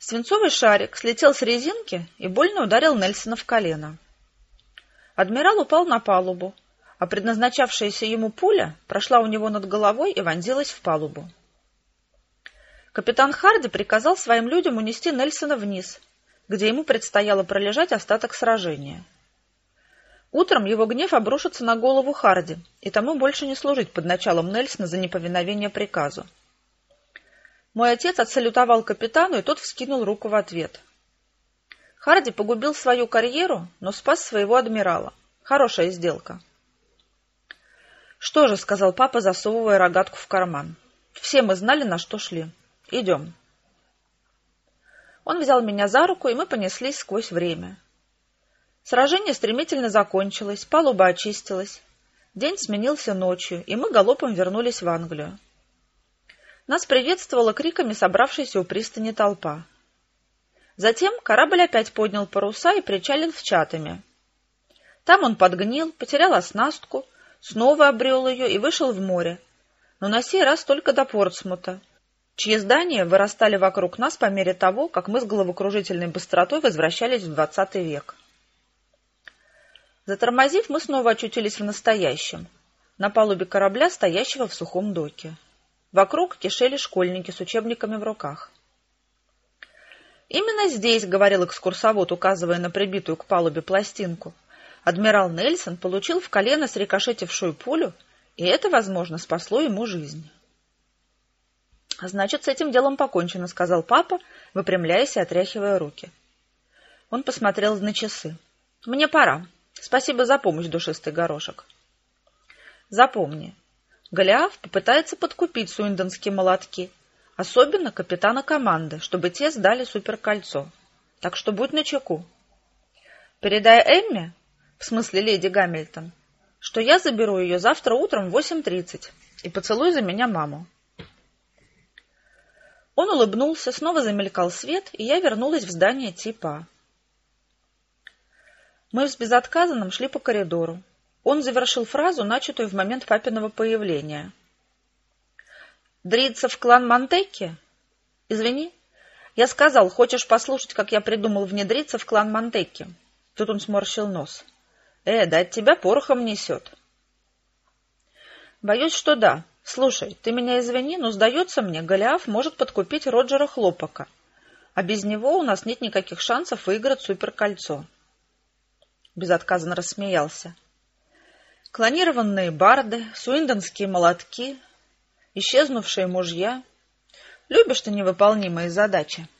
Свинцовый шарик слетел с резинки и больно ударил Нельсона в колено. Адмирал упал на палубу, а предназначавшаяся ему пуля прошла у него над головой и вонзилась в палубу. Капитан Харди приказал своим людям унести Нельсона вниз, где ему предстояло пролежать остаток сражения. Утром его гнев обрушится на голову Харди, и тому больше не служить под началом Нельсона за неповиновение приказу. Мой отец отсалютовал капитану, и тот вскинул руку в ответ. Харди погубил свою карьеру, но спас своего адмирала. Хорошая сделка. «Что же», — сказал папа, засовывая рогатку в карман. «Все мы знали, на что шли. Идем». Он взял меня за руку, и мы понеслись сквозь время. Сражение стремительно закончилось, палуба очистилась. День сменился ночью, и мы галопом вернулись в Англию. Нас приветствовала криками собравшаяся у пристани толпа. Затем корабль опять поднял паруса и причалил в Чатаме. Там он подгнил, потерял оснастку, снова обрел ее и вышел в море, но на сей раз только до Портсмута, чьи здания вырастали вокруг нас по мере того, как мы с головокружительной быстротой возвращались в 20 век. Затормозив, мы снова очутились в настоящем, на палубе корабля, стоящего в сухом доке. Вокруг кишели школьники с учебниками в руках. «Именно здесь, — говорил экскурсовод, указывая на прибитую к палубе пластинку, — адмирал Нельсон получил в колено срикошетившую пулю, и это, возможно, спасло ему жизнь». «Значит, с этим делом покончено, — сказал папа, выпрямляясь и отряхивая руки. Он посмотрел на часы. «Мне пора. Спасибо за помощь, душистый горошек. Запомни, Голиаф попытается подкупить суиндонские молотки, особенно капитана команды, чтобы те сдали суперкольцо. Так что будь начеку. Передай Эмме, в смысле леди Гамильтон, что я заберу ее завтра утром в 8:30, и поцелуй за меня маму». Он улыбнулся, снова замелькал свет, и я вернулась в здание типа. Мы с безотказанным шли по коридору. Он завершил фразу, начатую в момент папиного появления. «Дриться в клан Монтекки? Извини, я сказал, хочешь послушать, как я придумал внедриться в клан Монтекки?» Тут он сморщил нос. Да от тебя порохом несет». «Боюсь, что да. Слушай, ты меня извини, но, сдается мне, Голиаф может подкупить Роджера Хлопака, а без него у нас нет никаких шансов выиграть суперкольцо». Безотказно рассмеялся. Клонированные барды, суиндонские молотки, исчезнувшие мужья. Любишь ты невыполнимые задачи.